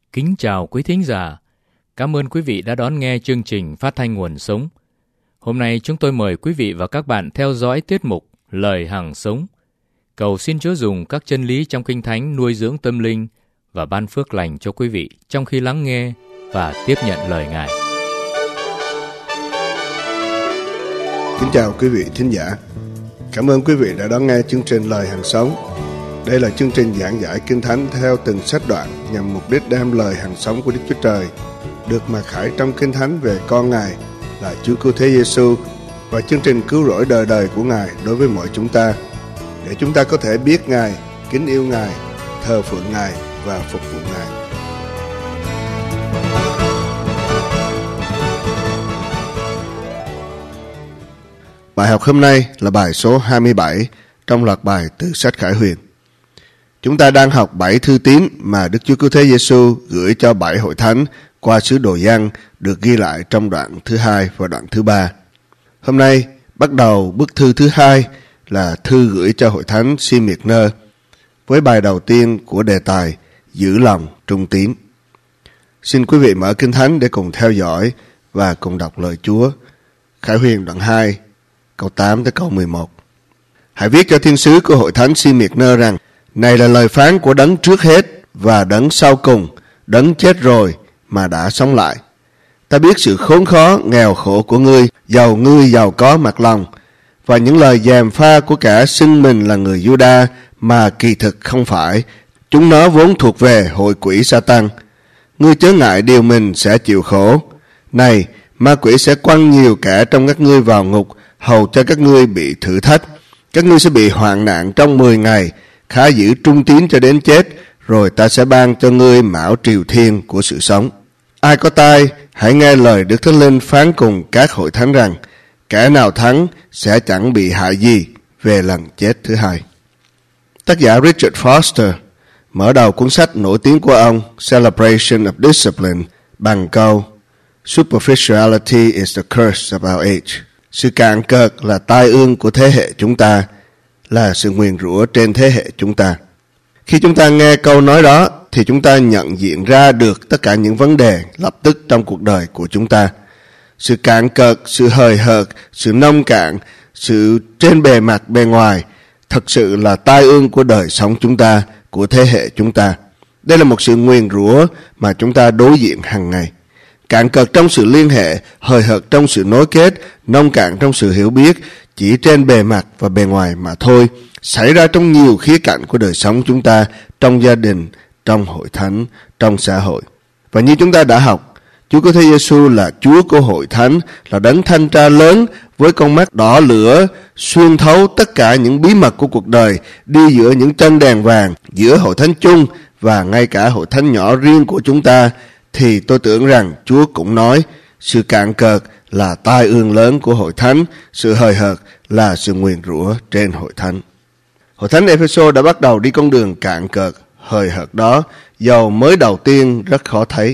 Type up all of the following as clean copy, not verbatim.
Kính chào quý thính giả. Cảm ơn quý vị đã đón nghe chương trình Phát thanh Nguồn Sống. Hôm nay chúng tôi mời quý vị và các bạn theo dõi tiết mục Lời Hằng Sống. Cầu xin Chúa dùng các chân lý trong Kinh Thánh nuôi dưỡng tâm linh và ban phước lành cho quý vị trong khi lắng nghe và tiếp nhận lời Ngài. Kính chào quý vị thính giả. Cảm ơn quý vị đã đón nghe chương trình Lời Hằng Sống. Đây là chương trình giảng giải Kinh Thánh theo từng sách đoạn nhằm mục đích đem lời hằng sống của Đức Chúa Trời được mặc khải trong Kinh Thánh về con Ngài là Chúa Cứu Thế Giêsu và chương trình cứu rỗi đời đời của Ngài đối với mọi chúng ta, để chúng ta có thể biết Ngài, kính yêu Ngài, thờ phượng Ngài và phục vụ Ngài. Bài học hôm nay là bài số 27 trong loạt bài từ sách Khải Huyền. Chúng ta đang học 7 thư tín mà Đức Chúa Cứu Thế Giêsu gửi cho 7 hội thánh qua sứ Đồ Giăng được ghi lại trong đoạn thứ 2 và đoạn thứ 3. Hôm nay bắt đầu bức thư thứ 2 là thư gửi cho hội thánh Si-miệc-nơ với bài đầu tiên của đề tài Giữ lòng trung tín. Xin quý vị mở Kinh Thánh để cùng theo dõi và cùng đọc lời Chúa. Khải Huyền đoạn 2 câu 8 tới câu 11. Hãy viết cho thiên sứ của hội thánh Si-miệc-nơ rằng: này là lời phán của đấng trước hết và đấng sau cùng, đấng chết rồi mà đã sống lại. Ta biết sự khốn khó, nghèo khổ của ngươi giàu có mặt lòng, và những lời gièm pha của cả xưng mình là người Giu-đa mà kỳ thực không phải. Chúng nó vốn thuộc về hội quỷ Sa-tăng. Ngươi chớ ngại điều mình sẽ chịu khổ. Này, ma quỷ sẽ quăng nhiều kẻ trong các ngươi vào ngục, hầu cho các ngươi bị thử thách. Các ngươi sẽ bị hoạn nạn trong 10 ngày, khá giữ trung tín cho đến chết, rồi ta sẽ ban cho ngươi mão triều thiên của sự sống. Ai có tai, hãy nghe lời Đức Thánh Linh phán cùng các hội thánh rằng: kẻ nào thắng sẽ chẳng bị hại gì về lần chết thứ hai. Tác giả Richard Foster mở đầu cuốn sách nổi tiếng của ông Celebration of Discipline bằng câu: Superficiality is the curse of our age. Sự cạn cợt là tai ương của thế hệ chúng ta, là sự nguyền rủa trên thế hệ chúng ta. Khi chúng ta nghe câu nói đó thì chúng ta nhận diện ra được tất cả những vấn đề lập tức trong cuộc đời của chúng ta. Sự cạn cợt, sự hời hợt, sự nông cạn, sự trên bề mặt bề ngoài thật sự là tai ương của đời sống chúng ta, của thế hệ chúng ta. Đây là một sự nguyền rủa mà chúng ta đối diện hàng ngày. Cạn cợt trong sự liên hệ, hời hợt trong sự nối kết, nông cạn trong sự hiểu biết, chỉ trên bề mặt và bề ngoài mà thôi, xảy ra trong nhiều khía cạnh của đời sống chúng ta, trong gia đình, trong hội thánh, trong xã hội. Và như chúng ta đã học, Chúa Cứu Thế Giêsu là Chúa của hội thánh, là đấng thanh tra lớn với con mắt đỏ lửa, xuyên thấu tất cả những bí mật của cuộc đời, đi giữa những chân đèn vàng, giữa hội thánh chung và ngay cả hội thánh nhỏ riêng của chúng ta. Thì tôi tưởng rằng Chúa cũng nói sự cạn cợt là tai ương lớn của hội thánh, sự hời hợt là sự nguyền rủa trên hội thánh. Hội thánh Ê-phê-sô đã bắt đầu đi con đường cạn cợt, hời hợt đó, dầu mới đầu tiên rất khó thấy.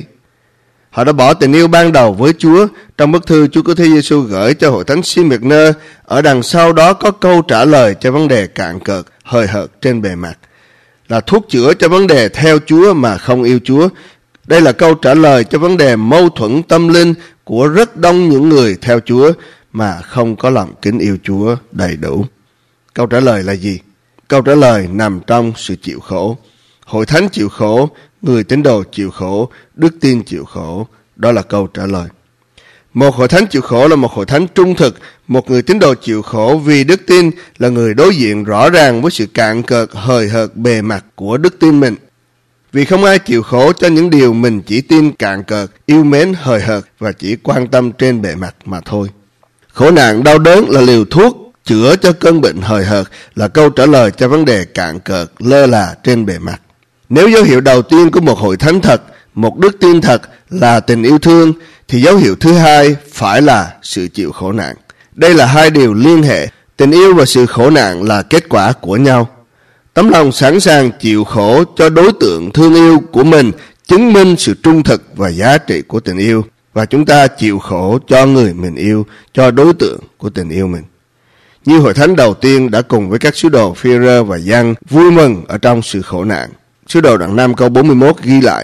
Họ đã bỏ tình yêu ban đầu với Chúa. Trong bức thư Chúa Cứu Thế Giêsu gửi cho hội thánh Si-miệc-nơ, ở đằng sau đó có câu trả lời cho vấn đề cạn cợt, hời hợt trên bề mặt, là thuốc chữa cho vấn đề theo Chúa mà không yêu Chúa. Đây là câu trả lời cho vấn đề mâu thuẫn tâm linh của rất đông những người theo Chúa mà không có lòng kính yêu Chúa đầy đủ. Câu trả lời là gì? Câu trả lời nằm trong sự chịu khổ. Hội thánh chịu khổ, người tín đồ chịu khổ, đức tin chịu khổ. Đó là câu trả lời. Một hội thánh chịu khổ là một hội thánh trung thực. Một người tín đồ chịu khổ vì đức tin là người đối diện rõ ràng với sự cạn cợt, hời hợt bề mặt của đức tin mình. Vì không ai chịu khổ cho những điều mình chỉ tin cạn cợt, yêu mến hời hợt và chỉ quan tâm trên bề mặt mà thôi. Khổ nạn đau đớn là liều thuốc chữa cho cơn bệnh hời hợt, là câu trả lời cho vấn đề cạn cợt, lơ là trên bề mặt. Nếu dấu hiệu đầu tiên của một hội thánh thật, một đức tin thật là tình yêu thương, thì dấu hiệu thứ hai phải là sự chịu khổ nạn. Đây là hai điều liên hệ. Tình yêu và sự khổ nạn là kết quả của nhau. Tấm lòng sẵn sàng chịu khổ cho đối tượng thương yêu của mình chứng minh sự trung thực và giá trị của tình yêu. Và chúng ta chịu khổ cho người mình yêu, cho đối tượng của tình yêu mình. Như hội thánh đầu tiên đã cùng với các sứ đồ Phi-e-rơ và Giăng vui mừng ở trong sự khổ nạn. Sứ đồ đoạn 5 câu 41 ghi lại: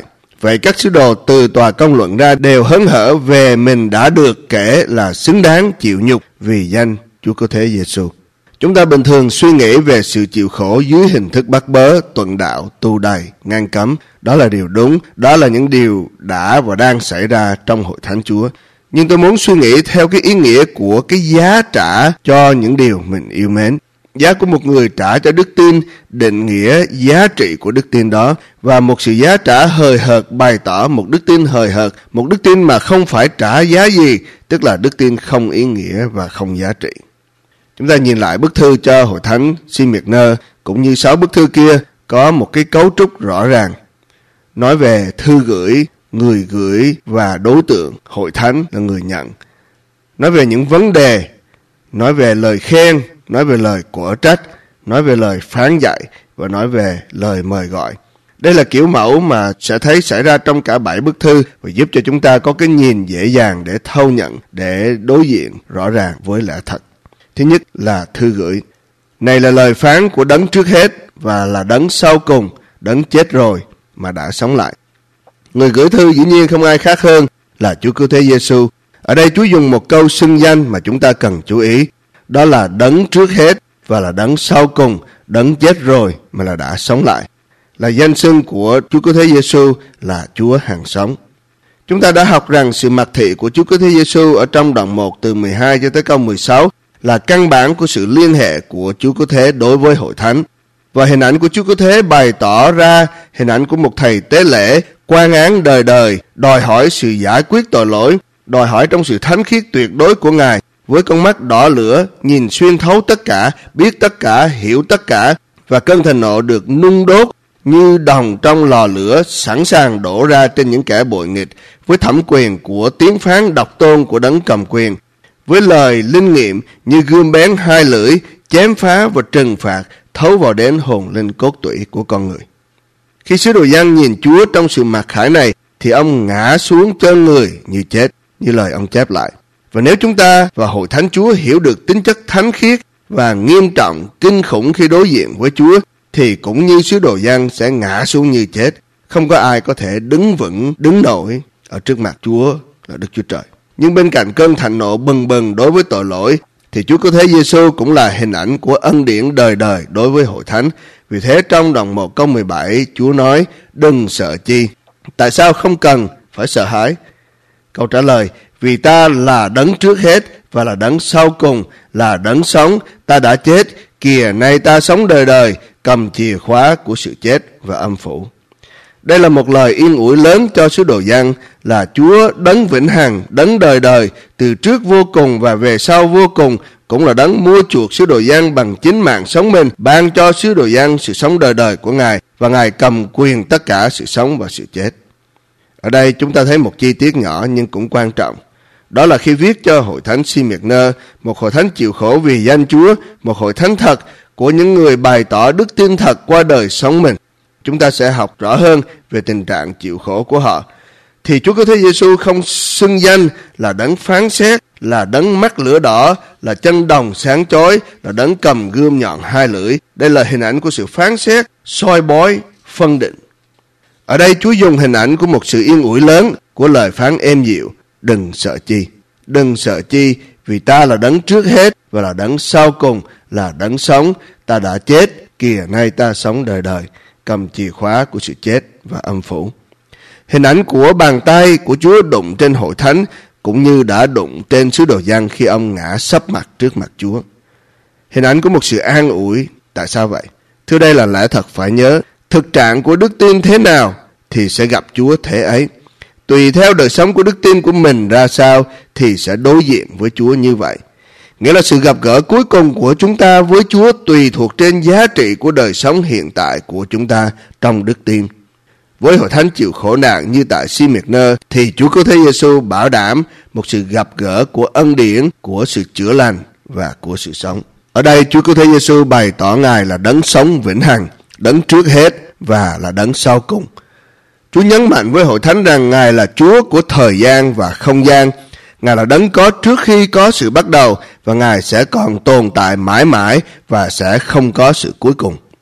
Vậy các sứ đồ từ tòa công luận ra đều hớn hở về mình đã được kể là xứng đáng chịu nhục vì danh Chúa Cứu Thế Giêsu. Chúng ta bình thường suy nghĩ về sự chịu khổ dưới hình thức bắt bớ, tuận đạo, tù đày, ngăn cấm. Đó là điều đúng, đó là những điều đã và đang xảy ra trong hội thánh Chúa. Nhưng tôi muốn suy nghĩ theo cái ý nghĩa của cái giá trả cho những điều mình yêu mến. Giá của một người trả cho đức tin định nghĩa giá trị của đức tin đó, và một sự giá trả hời hợt bày tỏ một đức tin hời hợt, một đức tin mà không phải trả giá gì, tức là đức tin không ý nghĩa và không giá trị. Chúng ta nhìn lại bức thư cho hội thánh Smyrna cũng như 6 bức thư kia có một cái cấu trúc rõ ràng. Nói về thư gửi, người gửi và đối tượng, hội thánh là người nhận. Nói về những vấn đề, nói về lời khen, nói về lời quở trách, nói về lời phán dạy và nói về lời mời gọi. Đây là kiểu mẫu mà sẽ thấy xảy ra trong cả 7 bức thư và giúp cho chúng ta có cái nhìn dễ dàng để thâu nhận, để đối diện rõ ràng với lẽ thật. Thứ nhất là thư gửi. Này là lời phán của đấng trước hết và là đấng sau cùng, đấng chết rồi mà đã sống lại. Người gửi thư dĩ nhiên không ai khác hơn là Chúa Cứu Thế Giêsu. Ở đây Chúa dùng một câu xưng danh mà chúng ta cần chú ý. Đó là đấng trước hết và là đấng sau cùng, đấng chết rồi mà là đã sống lại. Là danh xưng của Chúa Cứu Thế Giêsu là Chúa hằng sống. Chúng ta đã học rằng sự mặc thị của Chúa Cứu Thế Giêsu ở trong đoạn 1 từ 12 cho tới câu 16 là căn bản của sự liên hệ của Chúa Cứu Thế đối với hội thánh. Và hình ảnh của Chúa Cứu Thế bày tỏ ra hình ảnh của một thầy tế lễ quan án đời đời, đòi hỏi sự giải quyết tội lỗi, đòi hỏi trong sự thánh khiết tuyệt đối của Ngài, với con mắt đỏ lửa, nhìn xuyên thấu tất cả, biết tất cả, hiểu tất cả, và cơn thịnh nộ được nung đốt như đồng trong lò lửa, sẵn sàng đổ ra trên những kẻ bội nghịch, với thẩm quyền của tiếng phán độc tôn của đấng cầm quyền, với lời linh nghiệm như gươm bén hai lưỡi, chém phá và trừng phạt, thấu vào đến hồn linh cốt tủy của con người. Khi sứ đồ Giăng nhìn Chúa trong sự mặc khải này, thì ông ngã xuống chân người như chết, như lời ông chép lại. Và nếu chúng ta và hội thánh Chúa hiểu được tính chất thánh khiết và nghiêm trọng, kinh khủng khi đối diện với Chúa, thì cũng như sứ đồ Giăng sẽ ngã xuống như chết. Không có ai có thể đứng vững, đứng nổi ở trước mặt Chúa là Đức Chúa Trời. Nhưng bên cạnh cơn thạnh nộ bừng bừng đối với tội lỗi, thì Chúa Cứu Thế Giêsu cũng là hình ảnh của ân điển đời đời đối với hội thánh. Vì thế trong đoạn 1 câu 17, Chúa nói, đừng sợ chi. Tại sao không cần phải sợ hãi? Câu trả lời, vì ta là đấng trước hết và là đấng sau cùng, là đấng sống, ta đã chết, kìa nay ta sống đời đời, cầm chìa khóa của sự chết và âm phủ. Đây là một lời yên ủi lớn cho sứ đồ Giăng, là Chúa đấng vĩnh hằng, đấng đời đời, từ trước vô cùng và về sau vô cùng, cũng là đấng mua chuộc sứ đồ Giăng bằng chính mạng sống mình, ban cho sứ đồ Giăng sự sống đời đời của Ngài, và Ngài cầm quyền tất cả sự sống và sự chết. Ở đây chúng ta thấy một chi tiết nhỏ nhưng cũng quan trọng. Đó là khi viết cho hội thánh Smyrna, một hội thánh chịu khổ vì danh Chúa, một hội thánh thật của những người bày tỏ đức tin thật qua đời sống mình. Chúng ta sẽ học rõ hơn về tình trạng chịu khổ của họ. Thì Chúa Cứu Thế Giêsu không xưng danh là đấng phán xét, là đấng mắt lửa đỏ, là chân đồng sáng chói, là đấng cầm gươm nhọn hai lưỡi. Đây là hình ảnh của sự phán xét, soi bói, phân định. Ở đây Chúa dùng hình ảnh của một sự yên ủi lớn, của lời phán êm dịu, đừng sợ chi. Đừng sợ chi, vì ta là đấng trước hết và là đấng sau cùng, là đấng sống, ta đã chết, kìa nay ta sống đời đời, cầm chìa khóa của sự chết và âm phủ. Hình ảnh của bàn tay của Chúa đụng trên hội thánh, cũng như đã đụng trên sứ đồ Giăng khi ông ngã sấp mặt trước mặt Chúa. Hình ảnh của một sự an ủi. Tại sao vậy? Thưa, đây là lẽ thật phải nhớ. Thực trạng của đức tin thế nào thì sẽ gặp Chúa thế ấy. Tùy theo đời sống của đức tin của mình ra sao thì sẽ đối diện với Chúa như vậy. Nghĩa là sự gặp gỡ cuối cùng của chúng ta với Chúa tùy thuộc trên giá trị của đời sống hiện tại của chúng ta trong đức tin. Với hội thánh chịu khổ nạn như tại Smyrna thì Chúa Cứu Thế Giêsu bảo đảm một sự gặp gỡ của ân điển, của sự chữa lành và của sự sống. Ở đây Chúa Cứu Thế Giêsu bày tỏ Ngài là đấng sống vĩnh hằng, đấng trước hết và là đấng sau cùng. Chúa nhấn mạnh với hội thánh rằng Ngài là Chúa của thời gian và không gian. Ngài là đấng có trước khi có sự bắt đầu, và Ngài sẽ còn tồn tại mãi mãi và sẽ không có sự cuối cùng.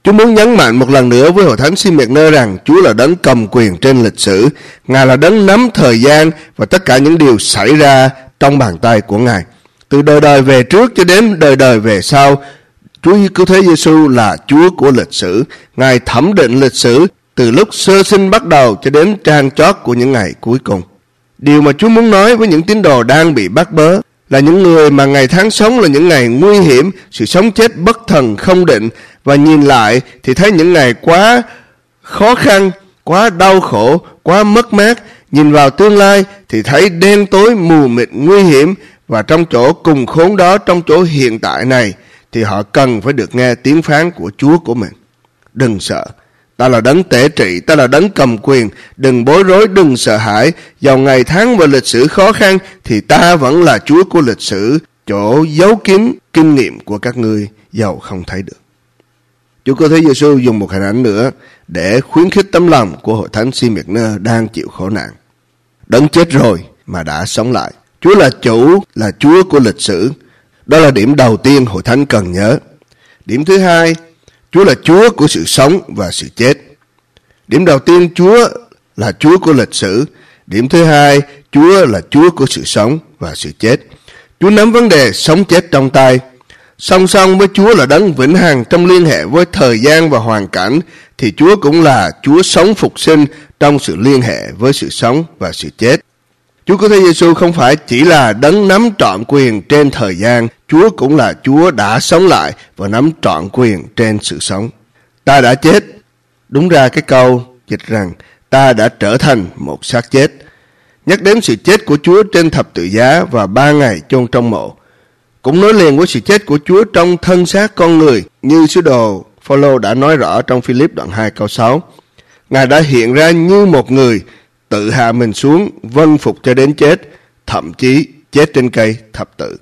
Chúa muốn nhấn mạnh một lần nữa với Hội Thánh Smyrna rằng Chúa là đấng cầm quyền trên lịch sử. Ngài là đấng nắm thời gian và tất cả những điều xảy ra trong bàn tay của Ngài. Từ đời đời về trước cho đến đời đời về sau, Chúa Cứu Thế Giêsu là Chúa của lịch sử. Ngài thẩm định lịch sử từ lúc sơ sinh bắt đầu cho đến trang chót của những ngày cuối cùng. Điều mà Chúa muốn nói với những tín đồ đang bị bắt bớ là những người mà ngày tháng sống là những ngày nguy hiểm, sự sống chết bất thần không định, và nhìn lại thì thấy những ngày quá khó khăn, quá đau khổ, quá mất mát. Nhìn vào tương lai thì thấy đen tối mù mịt nguy hiểm, và trong chỗ cùng khốn đó, trong chỗ hiện tại này, thì họ cần phải được nghe tiếng phán của Chúa của mình. Đừng sợ, ta là đấng tể trị, ta là đấng cầm quyền. Đừng bối rối, đừng sợ hãi. Dầu ngày tháng và lịch sử khó khăn thì ta vẫn là Chúa của lịch sử, chỗ giấu kín kinh nghiệm của các ngươi dầu không thấy được. Chúa Cứu Thế Giêsu dùng một hình ảnh nữa để khuyến khích tấm lòng của Hội Thánh Smyrna đang chịu khổ nạn. Đấng chết rồi mà đã sống lại. Chúa là chủ, là Chúa của lịch sử. Đó là điểm đầu tiên Hội Thánh cần nhớ. Điểm thứ hai, Chúa là Chúa của sự sống và sự chết. Điểm đầu tiên, Chúa là Chúa của lịch sử. Điểm thứ hai, Chúa là Chúa của sự sống và sự chết. Chúa nắm vấn đề sống chết trong tay. Song song với Chúa là đấng vĩnh hằng trong liên hệ với thời gian và hoàn cảnh, thì Chúa cũng là Chúa sống phục sinh trong sự liên hệ với sự sống và sự chết. Chúa Cứu Thế Giêsu không phải chỉ là đấng nắm trọn quyền trên thời gian, Chúa cũng là Chúa đã sống lại và nắm trọn quyền trên sự sống. Ta đã chết, đúng ra cái câu dịch rằng ta đã trở thành một xác chết, nhắc đến sự chết của Chúa trên thập tự giá và 3 ngày chôn trong mộ. Cũng nối liền với sự chết của Chúa trong thân xác con người, như sứ đồ Phao-lô đã nói rõ trong Phi-líp đoạn 2 câu 6. Ngài đã hiện ra như một người, tự hạ mình xuống, vâng phục cho đến chết, thậm chí chết trên cây thập tự.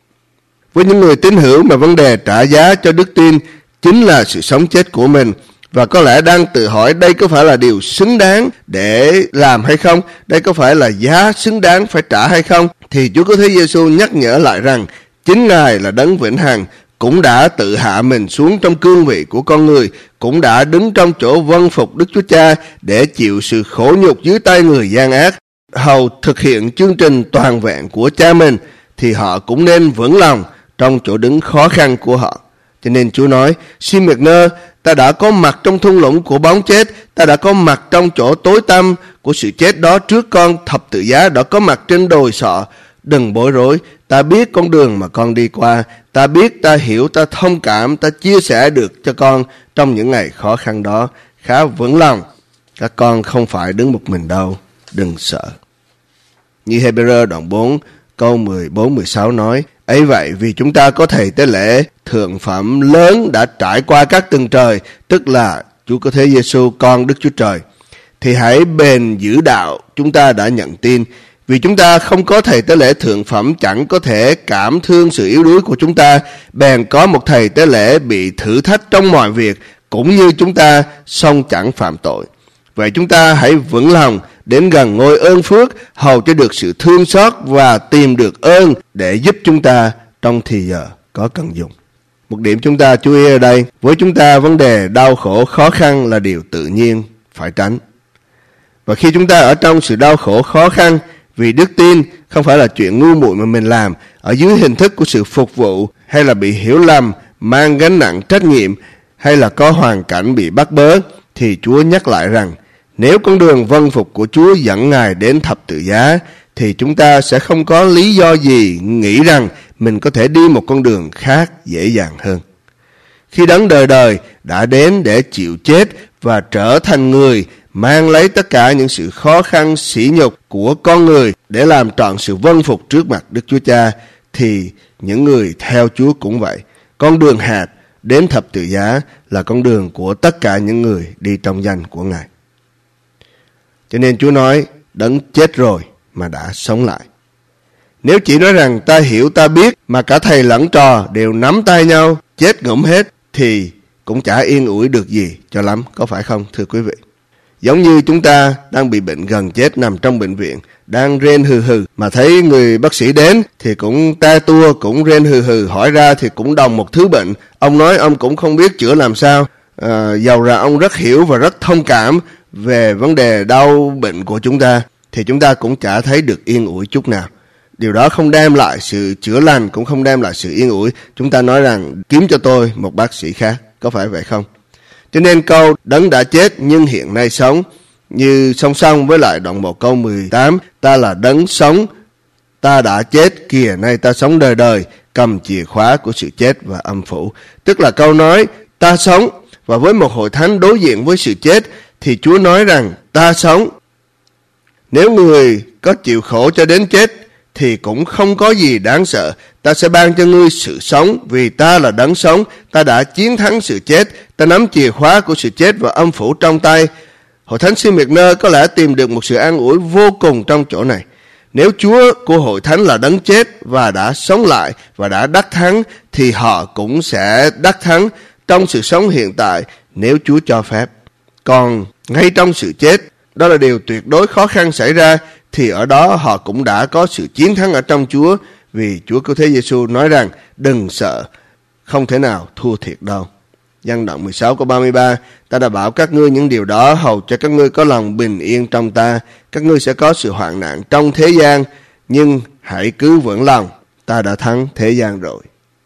Với những người tín hữu mà vấn đề trả giá cho đức tin chính là sự sống chết của mình, và có lẽ đang tự hỏi đây có phải là điều xứng đáng để làm hay không, đây có phải là giá xứng đáng phải trả hay không, thì Chúa Cứu Thế Giêsu nhắc nhở lại rằng chính Ngài là đấng vĩnh hằng, cũng đã tự hạ mình xuống trong cương vị của con người, cũng đã đứng trong chỗ vâng phục Đức Chúa Cha để chịu sự khổ nhục dưới tay người gian ác, hầu thực hiện chương trình toàn vẹn của Cha mình, thì họ cũng nên vững lòng trong chỗ đứng khó khăn của họ. Cho nên Chúa nói, Smyrna, ta đã có mặt trong thung lũng của bóng chết, ta đã có mặt trong chỗ tối tăm của sự chết đó trước con thập tự giá, đã có mặt trên đồi sọ. Đừng bối rối, ta biết con đường mà con đi qua, ta biết, ta hiểu, ta thông cảm, ta chia sẻ được cho con trong những ngày khó khăn đó. Khá vững lòng, các con không phải đứng một mình đâu, đừng sợ. Như Hebrew đoạn 4 câu 14-16 nói, ấy vậy vì chúng ta có thầy tế lễ thượng phẩm lớn đã trải qua các tầng trời, tức là Chúa Cứu Thế Giêsu con Đức Chúa Trời, thì hãy bền giữ đạo chúng ta đã nhận tin. Vì chúng ta không có thầy tế lễ thượng phẩm chẳng có thể cảm thương sự yếu đuối của chúng ta, bèn có một thầy tế lễ bị thử thách trong mọi việc, cũng như chúng ta, song chẳng phạm tội. Vậy chúng ta hãy vững lòng đến gần ngôi ơn phước, hầu cho được sự thương xót và tìm được ơn để giúp chúng ta trong thì giờ có cần dùng. Một điểm chúng ta chú ý ở đây, với chúng ta vấn đề đau khổ khó khăn là điều tự nhiên phải tránh. Và khi chúng ta ở trong sự đau khổ khó khăn, vì đức tin không phải là chuyện ngu muội mà mình làm ở dưới hình thức của sự phục vụ, hay là bị hiểu lầm, mang gánh nặng trách nhiệm, hay là có hoàn cảnh bị bắt bớ, thì Chúa nhắc lại rằng nếu con đường vâng phục của Chúa dẫn Ngài đến thập tự giá, thì chúng ta sẽ không có lý do gì nghĩ rằng mình có thể đi một con đường khác dễ dàng hơn. Khi đấng đời đời đã đến để chịu chết và trở thành người, mang lấy tất cả những sự khó khăn sỉ nhục của con người để làm trọn sự vâng phục trước mặt Đức Chúa Cha, thì những người theo Chúa cũng vậy. Con đường hạt đến thập tự giá là con đường của tất cả những người đi trong danh của Ngài. Cho nên Chúa nói, đấng chết rồi mà đã sống lại. Nếu chỉ nói rằng ta hiểu ta biết mà cả thầy lẫn trò đều nắm tay nhau, chết ngủm hết, thì cũng chả yên ủi được gì cho lắm, có phải không thưa quý vị? Giống như chúng ta đang bị bệnh gần chết nằm trong bệnh viện, đang rên hừ hừ, mà thấy người bác sĩ đến thì cũng te tua, cũng rên hừ hừ, hỏi ra thì cũng đồng một thứ bệnh. Ông nói ông cũng không biết chữa làm sao, Dầu ra ông rất hiểu và rất thông cảm về vấn đề đau bệnh của chúng ta, thì chúng ta cũng chả thấy được yên ủi chút nào. Điều đó không đem lại sự chữa lành, cũng không đem lại sự yên ủi. Chúng ta nói rằng kiếm cho tôi một bác sĩ khác, có phải vậy không? Cho nên câu đấng đã chết nhưng hiện nay sống, như song song với lại đoạn 1 câu 18, ta là đấng sống, ta đã chết, kìa nay ta sống đời đời, cầm chìa khóa của sự chết và âm phủ. Tức là câu nói ta sống, và với một hội thánh đối diện với sự chết, thì Chúa nói rằng ta sống. Nếu người có chịu khổ cho đến chết, thì cũng không có gì đáng sợ. Ta sẽ ban cho ngươi sự sống, vì ta là đấng sống, ta đã chiến thắng sự chết, ta nắm chìa khóa của sự chết và âm phủ trong tay. Hội thánh Smyrna có lẽ tìm được một sự an ủi vô cùng trong chỗ này. Nếu Chúa của hội thánh là đấng chết và đã sống lại và đã đắc thắng, thì họ cũng sẽ đắc thắng trong sự sống hiện tại nếu Chúa cho phép. Còn ngay trong sự chết, đó là điều tuyệt đối khó khăn xảy ra, thì ở đó họ cũng đã có sự chiến thắng ở trong Chúa, vì Chúa Cứu Thế Giêsu nói rằng đừng sợ, không thể nào thua thiệt đâu. Giăng đoạn 16 câu 33, ta đã bảo các ngươi những điều đó hầu cho các ngươi có lòng bình yên trong ta. Các ngươi sẽ có sự hoạn nạn trong thế gian, nhưng hãy cứ vững lòng, ta đã thắng thế gian rồi.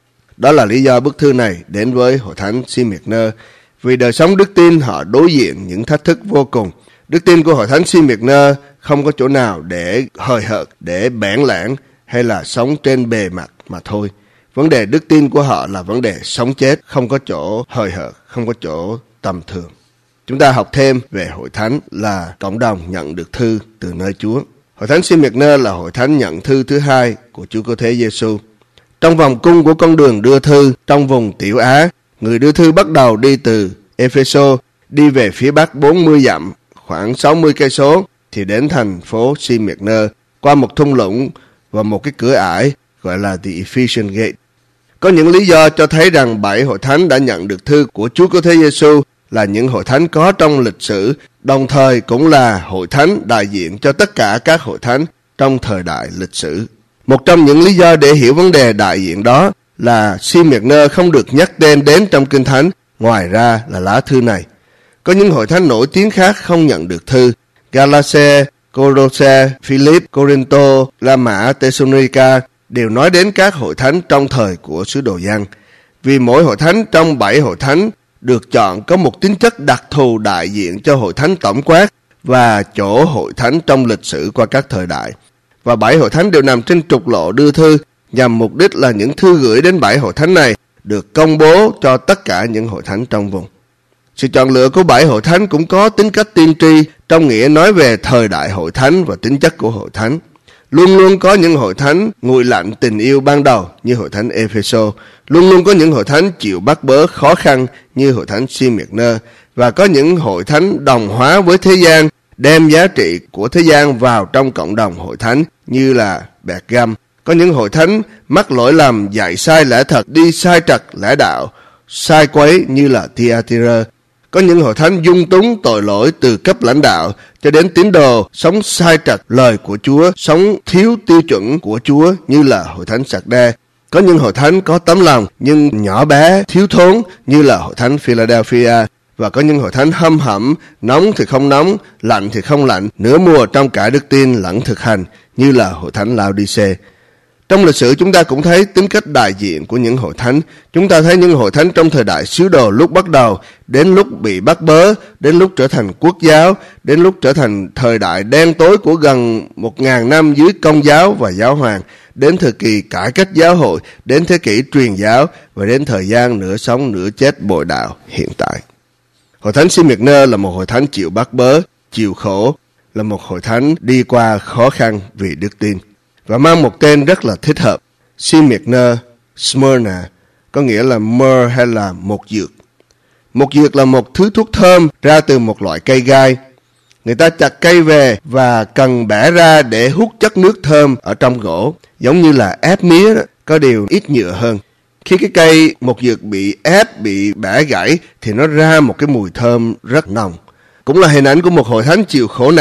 Đó là lý do bức thư này đến với hội thánh Smyrna. Vì đời sống đức tin họ đối diện những thách thức vô cùng. Đức tin của hội thánh Smyrna không có chỗ nào để hời hợt, để bẽn lẽn hay là sống trên bề mặt mà thôi. Vấn đề đức tin của họ là vấn đề sống chết, không có chỗ hời hợt, không có chỗ tầm thường. Chúng ta học thêm về hội thánh là cộng đồng nhận được thư từ nơi Chúa. Hội thánh Smyrna là hội thánh nhận thư thứ hai của Chúa Cứu Thế Giêsu. Trong vòng cung của con đường đưa thư trong vùng Tiểu Á, người đưa thư bắt đầu đi từ Epheso, đi về phía bắc 40 dặm, khoảng 60 cây số thì đến thành phố Smyrna qua một thung lũng và một cái cửa ải gọi là The Ephesian Gate. Có những lý do cho thấy rằng 7 hội thánh đã nhận được thư của Chúa Cứu Thế Giêsu là những hội thánh có trong lịch sử, đồng thời cũng là hội thánh đại diện cho tất cả các hội thánh trong thời đại lịch sử. Một trong những lý do để hiểu vấn đề đại diện đó là Smyrna không được nhắc tên đến trong Kinh Thánh, ngoài ra là lá thư này. Có những hội thánh nổi tiếng khác không nhận được thư. Galatia, Colosse, Philip, Corinto, La Mã, Thessalonica đều nói đến các hội thánh trong thời của sứ đồ Giăng. Vì mỗi hội thánh trong 7 hội thánh được chọn có một tính chất đặc thù đại diện cho hội thánh tổng quát và chỗ hội thánh trong lịch sử qua các thời đại. Và 7 hội thánh đều nằm trên trục lộ đưa thư, nhằm mục đích là những thư gửi đến 7 hội thánh này được công bố cho tất cả những hội thánh trong vùng. Sự chọn lựa của 7 hội thánh cũng có tính cách tiên tri, trong nghĩa nói về thời đại hội thánh và tính chất của hội thánh. Luôn luôn có những hội thánh nguội lạnh tình yêu ban đầu như hội thánh Epheso, luôn luôn có những hội thánh chịu bắt bớ khó khăn như hội thánh Smyrna, và có những hội thánh đồng hóa với thế gian, đem giá trị của thế gian vào trong cộng đồng hội thánh như là Pergam. Có những hội thánh mắc lỗi lầm dạy sai lẽ thật, đi sai trật lẽ đạo, sai quấy như là Thyatira. Có những hội thánh dung túng tội lỗi từ cấp lãnh đạo cho đến tín đồ sống sai trật lời của Chúa, sống thiếu tiêu chuẩn của Chúa như là hội thánh Sardê. Có những hội thánh có tấm lòng nhưng nhỏ bé, thiếu thốn như là hội thánh Philadelphia. Và có những hội thánh hâm hẩm, nóng thì không nóng, lạnh thì không lạnh, nửa mùa trong cả đức tin lẫn thực hành như là hội thánh Laodice. Trong lịch sử chúng ta cũng thấy tính cách đại diện của những hội thánh. Chúng ta thấy những hội thánh trong thời đại sứ đồ lúc bắt đầu, đến lúc bị bắt bớ, đến lúc trở thành quốc giáo, đến lúc trở thành thời đại đen tối của gần 1.000 năm dưới công giáo và giáo hoàng, đến thời kỳ cải cách giáo hội, đến thế kỷ truyền giáo và đến thời gian nửa sống nửa chết bội đạo hiện tại. Hội thánh Smyrna là một hội thánh chịu bắt bớ, chịu khổ, là một hội thánh đi qua khó khăn vì đức tin. Và mang một tên rất là thích hợp, Smyrna, Smyrna, có nghĩa là myrrh hay là mộc dược. Mộc dược là một thứ thuốc thơm ra từ một loại cây gai. Người ta chặt cây về và cần bẻ ra để hút chất nước thơm ở trong gỗ, giống như là ép mía đó, có điều ít nhựa hơn. Khi cái cây mộc dược bị ép, bị bẻ gãy thì nó ra một cái mùi thơm rất nồng. Cũng là hình ảnh của một hội thánh chịu khổ nạn,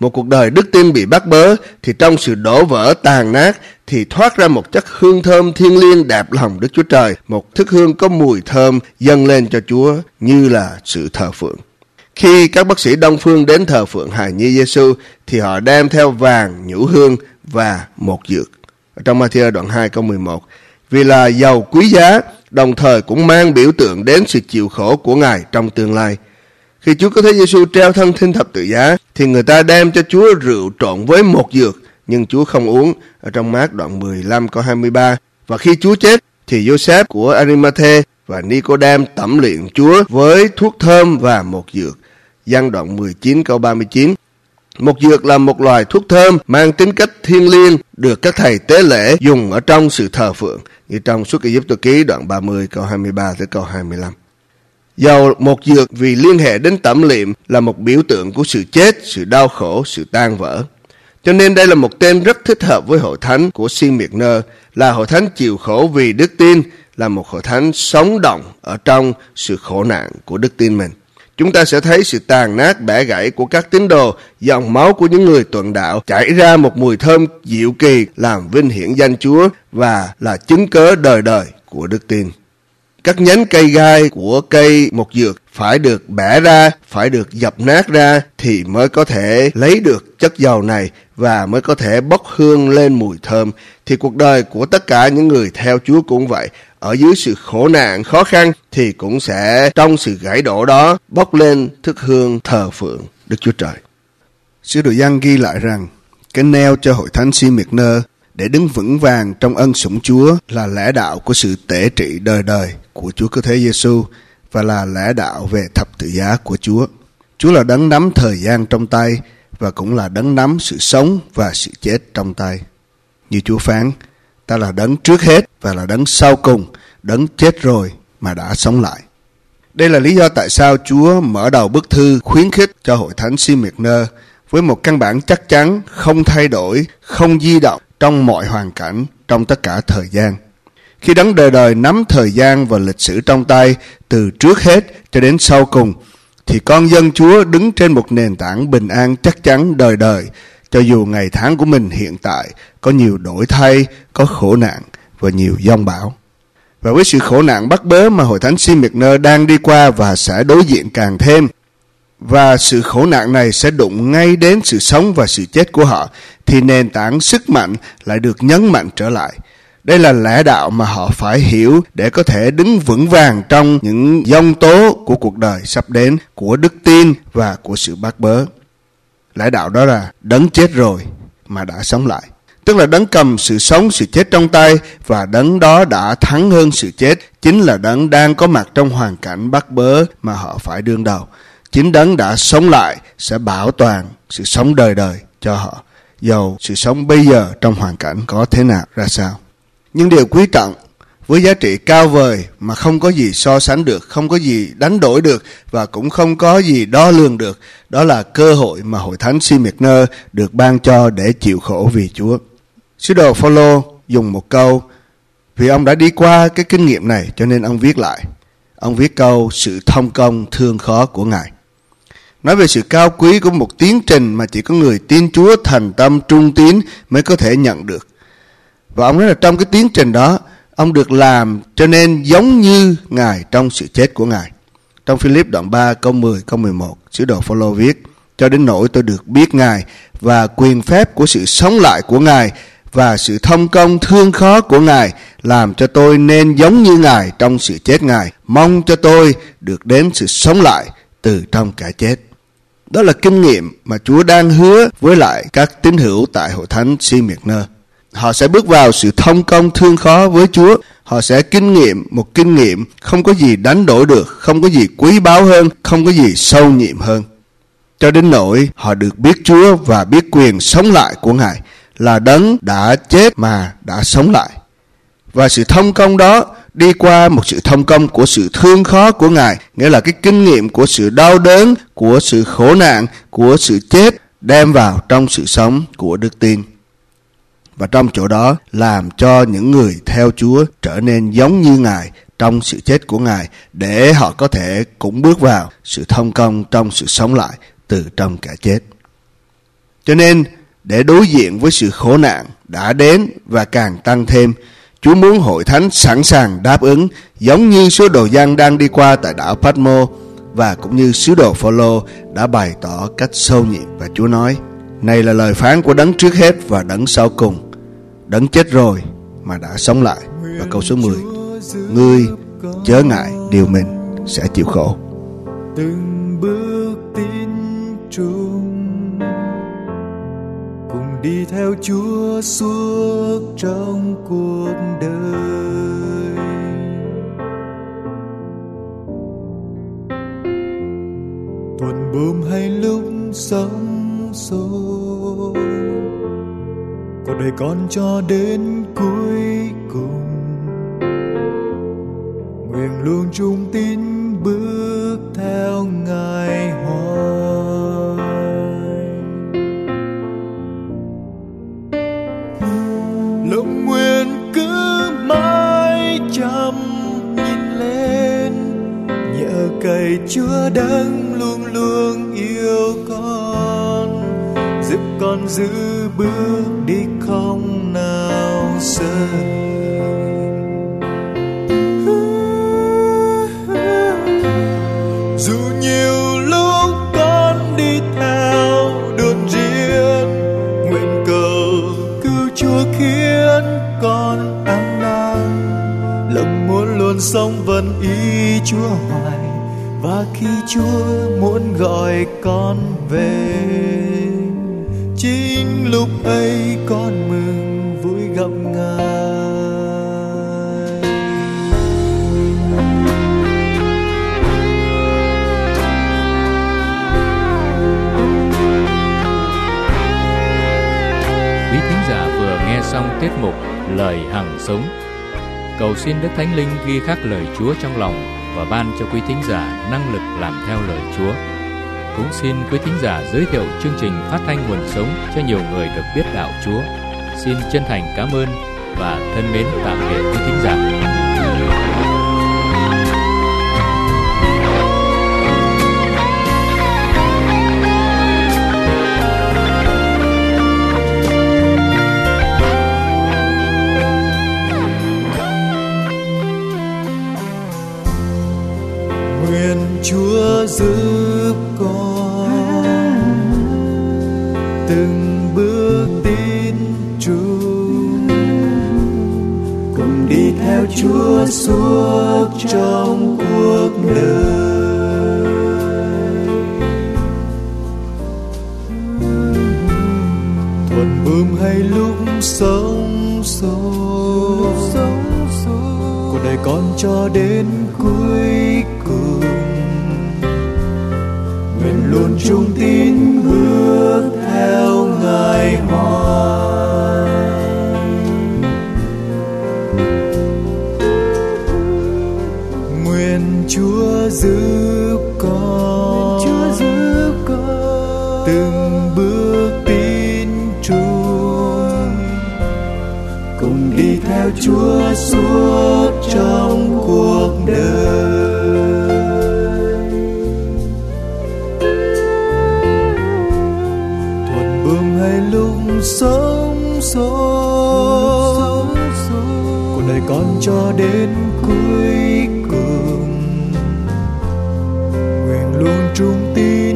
một cuộc đời đức tin bị bắt bớ, thì trong sự đổ vỡ tàn nát thì thoát ra một chất hương thơm thiêng liêng đẹp lòng Đức Chúa Trời, một thức hương có mùi thơm dâng lên cho Chúa như là sự thờ phượng. Khi các bác sĩ Đông phương đến thờ phượng hài nhi Giêsu thì họ đem theo vàng, nhũ hương và một dược. Trong Ma-thi-ơ đoạn 2 câu 11, vì là dầu quý giá, đồng thời cũng mang biểu tượng đến sự chịu khổ của Ngài trong tương lai. Khi Chúa Cứu Thế Giêsu treo thân trên thập tự giá thì người ta đem cho Chúa rượu trộn với một dược, nhưng Chúa không uống. Ở trong Mác đoạn 15 câu 23, và khi Chúa chết thì Giô-xép của Ari-ma-thê và Ni-cô-đêm tẩm luyện Chúa với thuốc thơm và một dược. Giăng đoạn 19 câu 39. Một dược là một loài thuốc thơm mang tính cách thiêng liêng, được các thầy tế lễ dùng ở trong sự thờ phượng, như trong Xuất Ai-cập ký đoạn 30 câu 23 tới câu 25. Dầu một dược vì liên hệ đến tẩm liệm là một biểu tượng của sự chết, sự đau khổ, sự tan vỡ. Cho nên đây là một tên rất thích hợp với hội thánh của Si-miệc-nơ, là hội thánh chịu khổ vì đức tin, là một hội thánh sống động ở trong sự khổ nạn của đức tin mình. Chúng ta sẽ thấy sự tàn nát bẻ gãy của các tín đồ, dòng máu của những người tuần đạo chảy ra một mùi thơm diệu kỳ làm vinh hiển danh Chúa và là chứng cớ đời đời của đức tin. Các nhánh cây gai của cây mục dược phải được bẻ ra, phải được dập nát ra thì mới có thể lấy được chất dầu này và mới có thể bốc hương lên mùi thơm. Thì cuộc đời của tất cả những người theo Chúa cũng vậy. Ở dưới sự khổ nạn, khó khăn thì cũng sẽ trong sự gãy đổ đó bốc lên thức hương thờ phượng Đức Chúa Trời. Sứ đồ Giăng ghi lại rằng cái neo cho hội thánh Si-miệc-nơ để đứng vững vàng trong ân sủng Chúa là lẽ đạo của sự tể trị đời đời của Chúa Cứu Thế Giêsu và là lẽ đạo về thập tự giá của Chúa. Chúa là đấng nắm thời gian trong tay và cũng là đấng nắm sự sống và sự chết trong tay. Như Chúa phán, ta là đấng trước hết và là đấng sau cùng, đấng chết rồi mà đã sống lại. Đây là lý do tại sao Chúa mở đầu bức thư khuyến khích cho hội thánh Si-miệc-nơ với một căn bản chắc chắn, không thay đổi, không di động trong mọi hoàn cảnh, trong tất cả thời gian. Khi đấng đời đời nắm thời gian và lịch sử trong tay từ trước hết cho đến sau cùng, thì con dân Chúa đứng trên một nền tảng bình an chắc chắn đời đời, cho dù ngày tháng của mình hiện tại có nhiều đổi thay, có khổ nạn và nhiều giông bão. Và với sự khổ nạn bắt bớ mà hội thánh Si-miệc-nơ đang đi qua và sẽ đối diện càng thêm, và sự khổ nạn này sẽ đụng ngay đến sự sống và sự chết của họ, thì nền tảng sức mạnh lại được nhấn mạnh trở lại. Đây là lẽ đạo mà họ phải hiểu để có thể đứng vững vàng trong những giông tố của cuộc đời sắp đến, của đức tin và của sự bắt bớ. Lẽ đạo đó là đấng chết rồi mà đã sống lại. Tức là đấng cầm sự sống, sự chết trong tay, và đấng đó đã thắng hơn sự chết, chính là đấng đang có mặt trong hoàn cảnh bắt bớ mà họ phải đương đầu. Chính đấng đã sống lại sẽ bảo toàn sự sống đời đời cho họ, dầu sự sống bây giờ trong hoàn cảnh có thế nào ra sao. Nhưng điều quý trọng với giá trị cao vời mà không có gì so sánh được, không có gì đánh đổi được và cũng không có gì đo lường được, đó là cơ hội mà hội thánh Si-miệc-nơ được ban cho để chịu khổ vì Chúa. Sứ đồ Phao-lô dùng một câu, vì ông đã đi qua cái kinh nghiệm này cho nên ông viết lại. Ông viết câu sự thông công thương khó của Ngài. Nói về sự cao quý của một tiến trình mà chỉ có người tin Chúa thành tâm trung tín mới có thể nhận được. Và ông nói là trong cái tiến trình đó, ông được làm cho nên giống như Ngài trong sự chết của Ngài. Trong Philip đoạn 3 câu 10 câu 11, sứ đồ Phao-lô viết, cho đến nỗi tôi được biết Ngài và quyền phép của sự sống lại của Ngài và sự thông công thương khó của Ngài làm cho tôi nên giống như Ngài trong sự chết Ngài, mong cho tôi được đến sự sống lại từ trong kẻ chết. Đó là kinh nghiệm mà Chúa đang hứa với lại các tín hữu tại hội thánh Si-miệc-nơ. Họ sẽ bước vào sự thông công thương khó với Chúa. Họ sẽ kinh nghiệm một kinh nghiệm không có gì đánh đổi được, không có gì quý báu hơn, không có gì sâu nhiệm hơn. Cho đến nỗi họ được biết Chúa và biết quyền sống lại của Ngài, là đấng đã chết mà đã sống lại. Và sự thông công đó đi qua một sự thông công của sự thương khó của Ngài, nghĩa là cái kinh nghiệm của sự đau đớn, của sự khổ nạn, của sự chết đem vào trong sự sống của đức tin. Và trong chỗ đó làm cho những người theo Chúa trở nên giống như Ngài trong sự chết của Ngài, để họ có thể cũng bước vào sự thông công trong sự sống lại từ trong kẻ chết. Cho nên, để đối diện với sự khổ nạn đã đến và càng tăng thêm, Chúa muốn hội thánh sẵn sàng đáp ứng, giống như sứ đồ Giăng đang đi qua tại đảo Patmos, và cũng như sứ đồ Phôlô đã bày tỏ cách sâu nhiệm. Và Chúa nói: này là lời phán của đấng trước hết và đấng sau cùng, đấng chết rồi mà đã sống lại. Và câu số 10: ngươi chớ ngại điều mình sẽ chịu khổ. Từng bước tin trung cùng đi theo Chúa suốt trong cuộc đời. Thuận buồm hay lúc sóng xô, cuộc đời con cho đến cuối cùng. Nguyện luôn trung tín bước theo Ngài hoài. Lòng nguyện cứ mãi chăm nhìn lên, nhờ cậy Chúa đấng luôn luôn yêu con, giúp con giữ bước đi không nào rời. Dù nhiều lúc con đi theo đường riêng, nguyện cầu cứu Chúa khiến con an nan. Lòng muốn luôn sống vẫn ý Chúa hoài, và khi Chúa muốn gọi con về, chính lúc ấy con mừng vui gặp Ngài. Quý thính giả vừa nghe xong tiết mục Lời Hằng Sống. Cầu xin Đức Thánh Linh ghi khắc lời Chúa trong lòng và ban cho quý thính giả năng lực làm theo lời Chúa. Cũng xin quý thính giả giới thiệu chương trình phát thanh nguồn sống cho nhiều người được biết đạo Chúa. Xin chân thành cảm ơn và thân mến tạm biệt quý thính giả. Nguyện Chúa giúp con từng bước tin trung, cùng đi theo Chúa suốt trong cuộc đời. Thuận buồm hay lúc sóng xô, cuộc đời con cho đến cuối cùng. Nguyện luôn trung tín bước theo Ngài hoài. Nguyện Chúa giúp con, từng bước tin trung, cùng đi theo Chúa suốt trong cuộc đời. Thuận buồm hay lúc sóng xô, cuộc đời con cho đến cuối cùng. Nguyện luôn trung tín